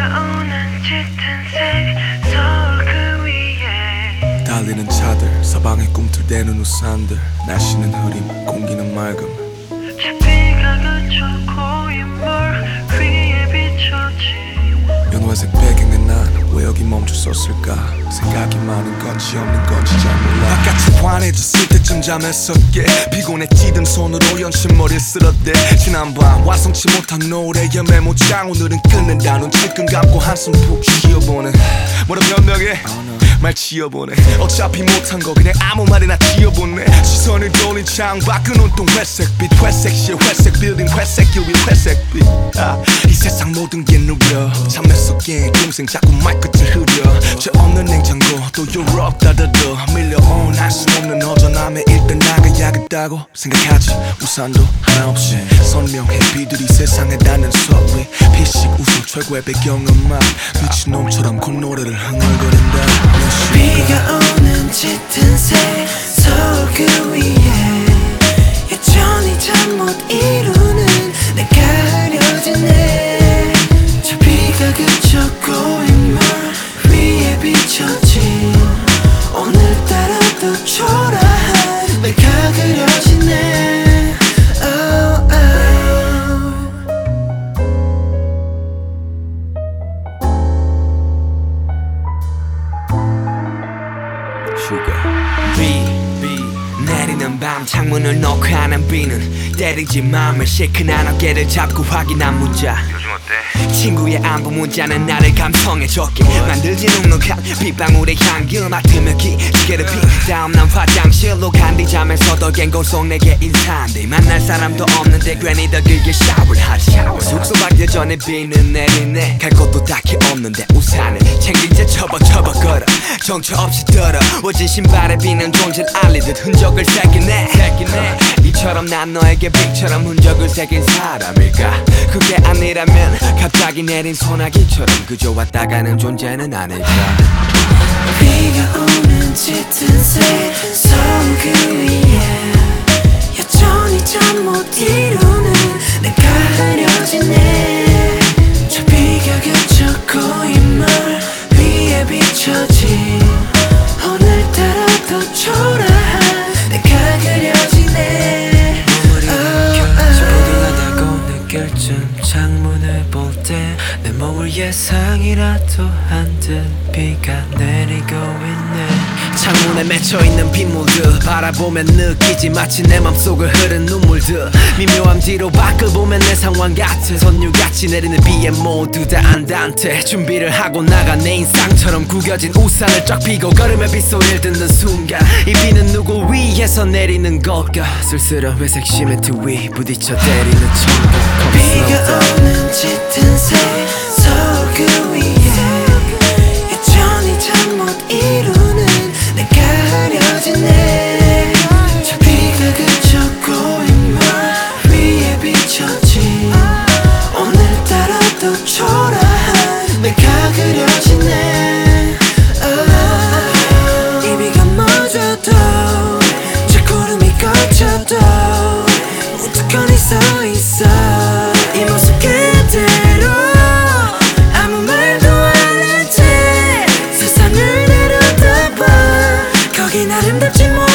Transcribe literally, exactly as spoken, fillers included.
오는 짙은 색 서울 그 위에 달리는 차들 서방의 꿈틀대는 우산들 날씨는 흐림 공기는 맑음 저 비가 그쳐 고인 물 위에 비춰진 연화색 배경에 난 왜 여기 멈춰섰을까 생각이 많은 건지 없는 건지 잘 몰라 바깥이 환해졌을 때쯤 잠에서 깨 피곤해지던 손으로 연신머리를 쓸어대 지난밤 완성치 못한 노래의 메모장 오늘은 끝낸다 눈 질끈 감고 한숨 푹 쉬어보네 뭐라 변명해 말 지어보네 어차피 못한 거 그냥 아무 말이나 지어보네 시선을 돌린 창밖은 온통 회색빛 회색실 회색 빌딩 회색 길 위 회색빛 아, 이 세상 모든 게 누려 잠에 섞인 동생 자꾸 말끝을 흐려 죄 없는 냉장고 또 유럽 따다도 밀려온 한숨 없는 허전함에 일단 나가야겠다고 생각하지 우산도 하나 없이 선명해 비들이 세상에 닿는 소리 피식 웃음 최고의 배경음악 미친놈처럼 콧노래를 흥얼거린다 비가 오는 짙은 색 서울 그 위에 여전히 잠 못 이루는 내가 흐려지네 저 비가 그쳐 고인 물 위에 비춰진 오늘따라 또 초라한 내가 그려지네 oh, oh. 비, 비 내리는 밤 창문을 놓고 하는 비는 때리지 맘을 시큰한 어깨를 잡고 확인한 문자 요즘 어때? 친구의 안부 문자는 나를 감성해줬게 만들지 눅눅한 빗방울의 향기 맡으며 기지개를 핀 다음 난 화장실로 간뒤 잠에서도 갱고 속 내게 인사한대 만날 사람도 없는데 괜히 더 길게 샤워를 하지 숙소 가기 전에 비는 내리네 갈 곳도 딱히 없는데 우산을 챙긴 채 접어 접어 걸어 정처 없이 더러워진 신발에 비는 존재를 알리듯 흔적을 새기네 이처럼 난 너에게 빛처럼 흔적을 새긴 사람일까 그게 아니라면 갑자기 내린 소나기처럼 그저 왔다 가는 존재는 아닐까 비가 오는 짙은 색 서울 그 위에 여전히 잠 못 이루는 내가 흐려지네 저 비가 그쳐 고인 물 위에 비춰진 오늘따라 또 초라한 내가 그려지네 부둥하다고 느낄 쯤 창문을 볼 때 내 몸을 예상이라도 한 듯 비가 내리고 있네 창문에 맺혀있는 빗물들 바라보면 느끼지 마치 내 맘속을 흐른 눈물들 미묘한 뒤로 밖을 보면 내 상황 같은 선율같이 내리는 비에 모두 다 안단테 준비를 하고 나가 내 인상처럼 구겨진 우산을 쫙 펴고 걸음의 빗소리를 듣는 순간 이 비는 누구 위에서 내리는 걸까 쓸쓸한 회색 시멘트 위 부딪혀 때리는 천국 비가 오는 짙은 색 서울 그 위에 여전히 잠 못 이루는 내가 흐려지네 저 비가 그쳐 고인 물 위에 비춰진 오늘따라 또 초라한 내가 그려지네 oh. 이 비가 멎어도 저 구름이 걷혀도 무조건 서 있어 이 모습 그대로 아무 말도 안 한 채 세상을 내려다봐 거긴 아름답지 못